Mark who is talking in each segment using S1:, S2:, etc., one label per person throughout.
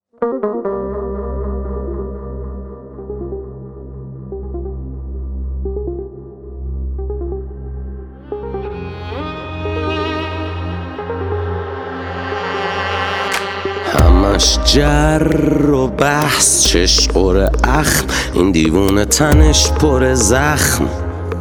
S1: همش جر و بحث، چش قره اخم، این دیوونه تنش پر زخم.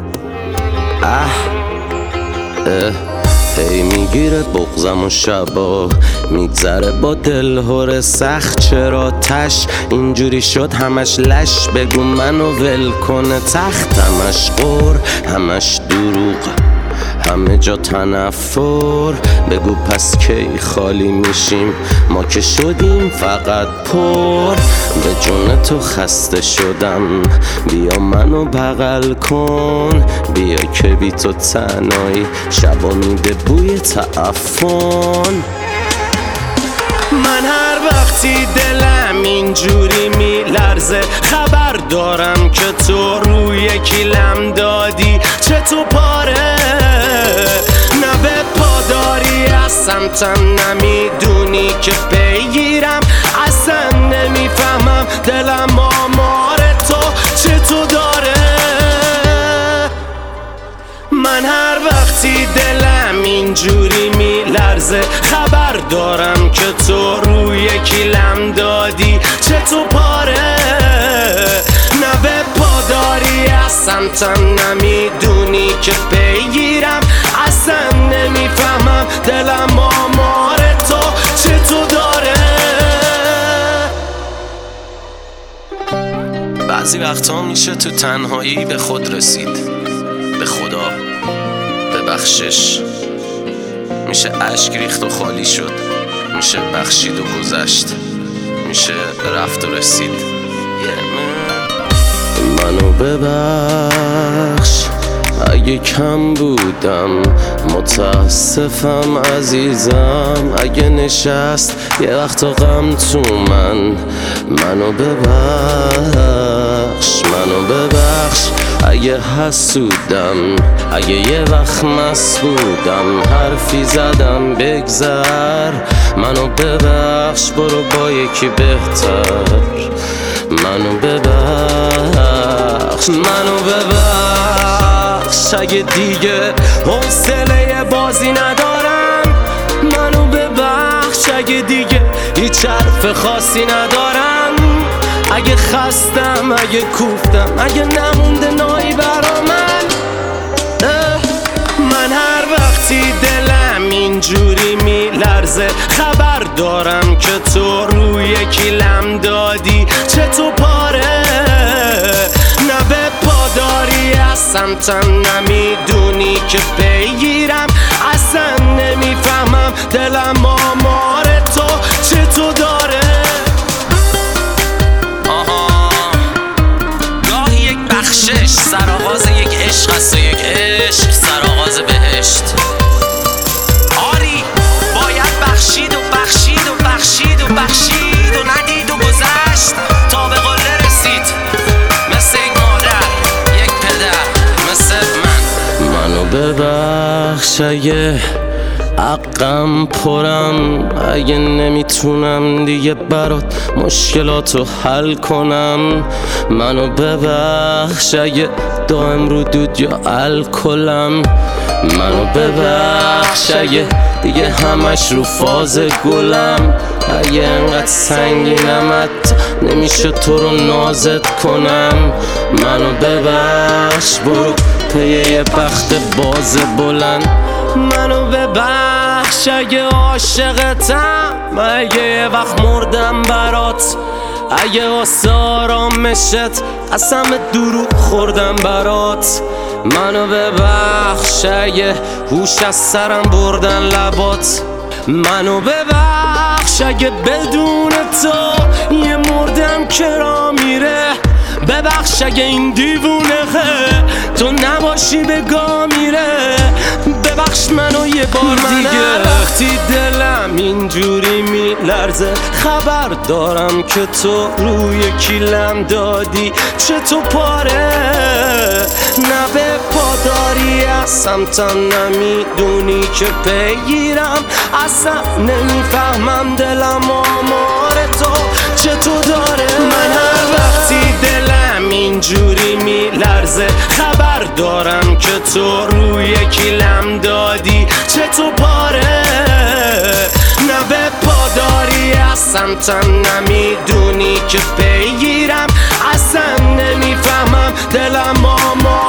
S1: هی میگیره بغزم و شبا میگذره با دلهور سخت. چرا تش اینجوری شد همش لش، بگو منو ول کنه تخت. همش قور همش دروغ، همه جا تنفر. بگو پس کی خالی میشیم، ما که شدیم فقط پر. به جون تو خسته شدم، بیا منو بغل کن. بیا که بی تو تنهایی شبا میده بوی تعفن. من هر وقتی دلم اینجوری میلرزه، خبر دارم که تو روی کیلم دادی. چه تو پاره نه به پاداری از سمتم، نمیدونی که پیگیرم. اصلا نمیفهمم دلم آمار تو چه تو داره. من هر وقتی دلم اینجوری میلرزه، خبر دارم که تو روی کیلم دادی. چه تو پاره نه به پاداری از سمتم، نمیدونی که پیگیرم. اصلا نمیفهمم دلم آمار تو چه تو داره. بعضی وقتا میشه تو تنهایی به خود رسید، به خدا ببخشش. میشه اشک ریخت و خالی شد، میشه بخشید و گذشت، میشه رفت و رسید. منو ببخش اگه کم بودم، متاسفم عزیزم اگه نشست یه وقت غم تو من. منو ببخش اگه حسودم، اگه یه وقت مست بودم حرفی زدم بگذر. منو ببخش برو با یکی بهتر. منو ببخش اگه دیگه حوصله بازی ندارم. منو ببخش اگه دیگه هیچ حرف خاصی ندارم. اگه خستم اگه کوفتم، اگه نمونده نایی برا من. من هر وقتی دلم اینجوری میلرزه، خبر دارم که تو روی کیلم دادی. چه تو پاره نه به پاداری از سمتم، نمیدونی که پیگیرم. اصلا نمیفهمم دلم آمار تو چه تو داره. گاهی یک بخشش سرآغاز یک عشق است و یک عشق سرآغاز بهشت. آری باید بخشید و بخشید و بخشید و بخشید و ندید و گذشت تا به قله رسید. مثل یک مادر یک پدر مثل منو ببخش اگه حقم پرم، اگه نمیتونم دیگه برات مشکلاتو حل کنم. منو ببخش اگه دائم رو دود یا الکلم. منو ببخش اگه دیگه همش رو فاز گلم. اگه انقدر سنگینم حتی نمیشه تو رو نازت کنم. منو ببخش برو پی یه بخت باز بلند. منو ببخش اگه عاشقتم، اگه یه وقت مردم برات. اگه واسه آرامشت از همه دروغ خوردم برات. منو ببخش اگه هوش از سرم بردن لبات. منو ببخش اگه بدون تو یه مردم کرا میره. ببخش اگه این دیوونه تو نباشی بگا میره. ببخش منو یه بار دیگه. وقتی دلم اینجوری میلرزه، خبر دارم که تو روی کیلم دادی. چه تو پاره نه به پاداری از سمتم، نمیدونی که پیگیرم. اصلا نمیفهمم دلم آمار تو
S2: تو روی کیلم دادی چه تو پاره، نه به پاداری از سمتم نمیدونی که بگیرم، اصلا نمیفهمم دلم آماده